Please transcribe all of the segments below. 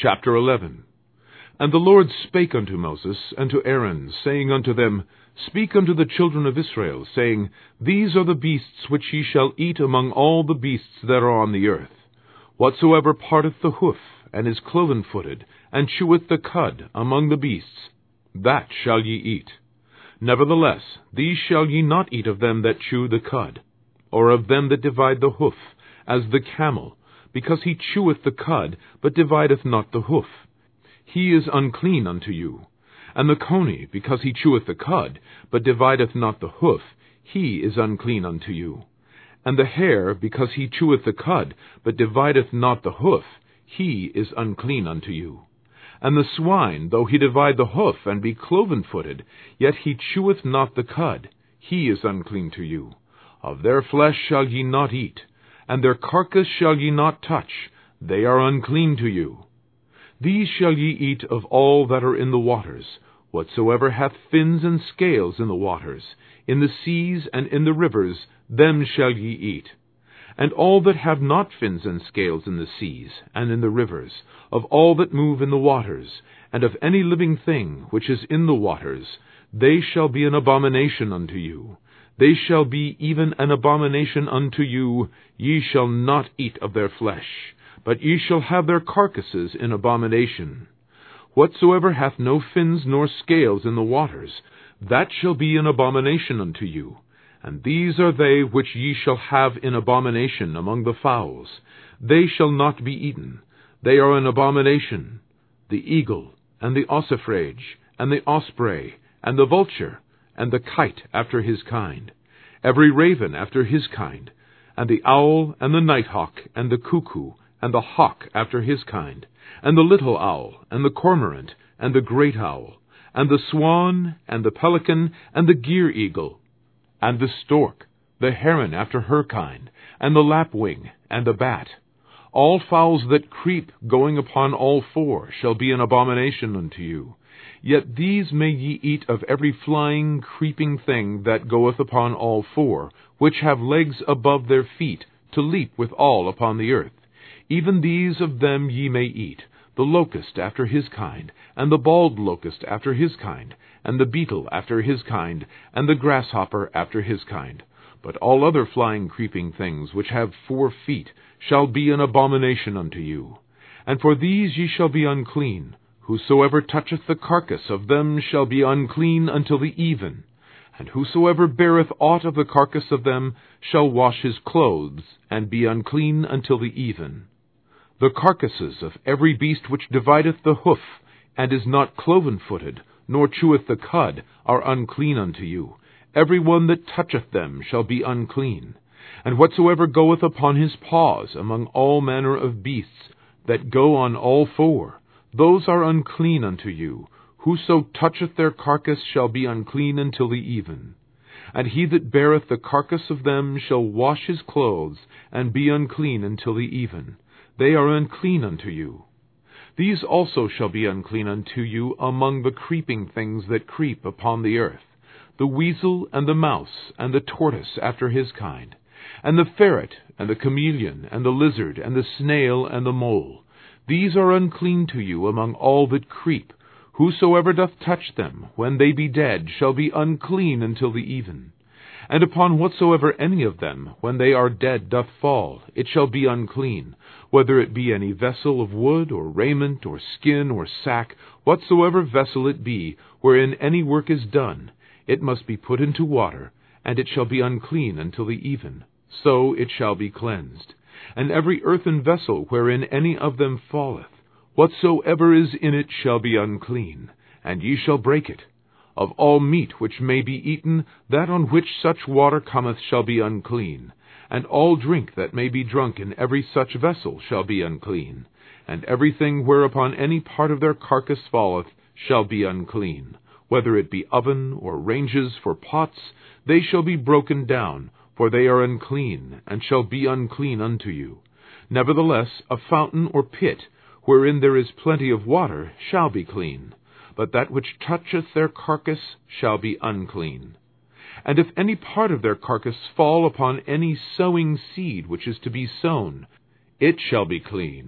Chapter 11. And the Lord spake unto Moses and to Aaron, saying unto them, Speak unto the children of Israel, saying, These are the beasts which ye shall eat among all the beasts that are on the earth. Whatsoever parteth the hoof, and is cloven-footed, and cheweth the cud among the beasts, that shall ye eat. Nevertheless, these shall ye not eat of them that chew the cud, or of them that divide the hoof, as the camel, because he cheweth the cud, but divideth not the hoof. He is unclean unto you. And the coney, because he cheweth the cud, but divideth not the hoof, he is unclean unto you. And the hare, because he cheweth the cud, but divideth not the hoof, he is unclean unto you. And the swine, though he divide the hoof, and be cloven-footed, yet he cheweth not the cud, he is unclean to you. Of their flesh shall ye not eat, and their carcass shall ye not touch, they are unclean to you. These shall ye eat of all that are in the waters, whatsoever hath fins and scales in the waters, in the seas and in the rivers, them shall ye eat. And all that have not fins and scales in the seas and in the rivers, of all that move in the waters, and of any living thing which is in the waters, they shall be an abomination unto you. They shall be even an abomination unto you. Ye shall not eat of their flesh, but ye shall have their carcasses in abomination. Whatsoever hath no fins nor scales in the waters, that shall be an abomination unto you. And these are they which ye shall have in abomination among the fowls. They shall not be eaten. They are an abomination: the eagle, and the ossifrage, and the osprey, and the vulture, and the kite after his kind, every raven after his kind, and the owl, and the nighthawk, and the cuckoo, and the hawk after his kind, and the little owl, and the cormorant, and the great owl, and the swan, and the pelican, and the gyre-eagle, and the stork, the heron after her kind, and the lapwing, and the bat. All fowls that creep, going upon all four, shall be an abomination unto you. Yet these may ye eat of every flying, creeping thing that goeth upon all four, which have legs above their feet, to leap withal upon the earth. Even these of them ye may eat, the locust after his kind, and the bald locust after his kind, and the beetle after his kind, and the grasshopper after his kind. But all other flying, creeping things which have 4 feet shall be an abomination unto you. And for these ye shall be unclean. Whosoever toucheth the carcass of them shall be unclean until the even. And whosoever beareth aught of the carcass of them shall wash his clothes, and be unclean until the even. The carcasses of every beast which divideth the hoof, and is not cloven-footed, nor cheweth the cud, are unclean unto you. Every one that toucheth them shall be unclean. And whatsoever goeth upon his paws among all manner of beasts that go on all four, those are unclean unto you. Whoso toucheth their carcass shall be unclean until the even. And he that beareth the carcass of them shall wash his clothes, and be unclean until the even. They are unclean unto you. These also shall be unclean unto you among the creeping things that creep upon the earth, the weasel, and the mouse, and the tortoise after his kind, and the ferret, and the chameleon, and the lizard, and the snail, and the mole. These are unclean to you among all that creep. Whosoever doth touch them, when they be dead, shall be unclean until the even. And upon whatsoever any of them, when they are dead, doth fall, it shall be unclean, whether it be any vessel of wood, or raiment, or skin, or sack, whatsoever vessel it be, wherein any work is done, it must be put into water, and it shall be unclean until the even. So it shall be cleansed. And every earthen vessel wherein any of them falleth, whatsoever is in it shall be unclean, and ye shall break it. Of all meat which may be eaten, that on which such water cometh shall be unclean, and all drink that may be drunk in every such vessel shall be unclean, and everything whereupon any part of their carcass falleth shall be unclean. Whether it be oven or ranges for pots, they shall be broken down, for they are unclean, and shall be unclean unto you. Nevertheless, a fountain or pit, wherein there is plenty of water, shall be clean, but that which toucheth their carcass shall be unclean. And if any part of their carcass fall upon any sowing seed which is to be sown, it shall be clean.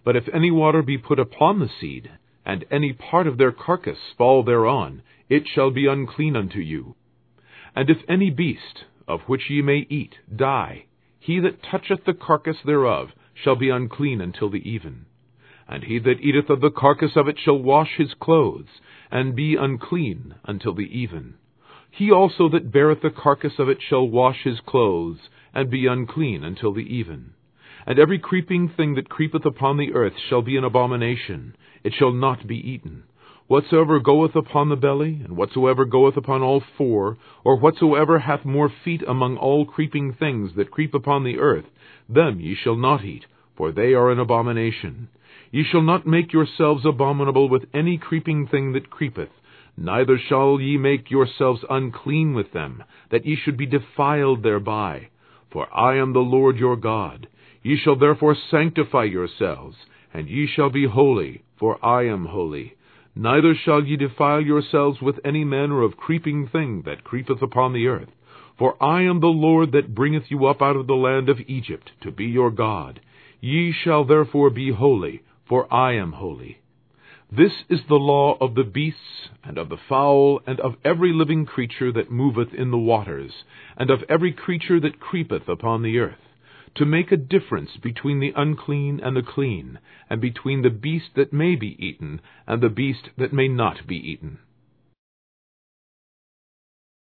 But if any water be put upon the seed, and any part of their carcass fall thereon, it shall be unclean unto you. And if any beast, of which ye may eat, die, he that toucheth the carcass thereof shall be unclean until the even. And he that eateth of the carcass of it shall wash his clothes, and be unclean until the even. He also that beareth the carcass of it shall wash his clothes, and be unclean until the even. And every creeping thing that creepeth upon the earth shall be an abomination, it shall not be eaten. Whatsoever goeth upon the belly, and whatsoever goeth upon all four, or whatsoever hath more feet among all creeping things that creep upon the earth, them ye shall not eat, for they are an abomination. Ye shall not make yourselves abominable with any creeping thing that creepeth, neither shall ye make yourselves unclean with them, that ye should be defiled thereby. For I am the Lord your God. Ye shall therefore sanctify yourselves, and ye shall be holy, for I am holy. Neither shall ye defile yourselves with any manner of creeping thing that creepeth upon the earth. For I am the Lord that bringeth you up out of the land of Egypt, to be your God. Ye shall therefore be holy, for I am holy. This is the law of the beasts, and of the fowl, and of every living creature that moveth in the waters, and of every creature that creepeth upon the earth, to make a difference between the unclean and the clean, and between the beast that may be eaten and the beast that may not be eaten.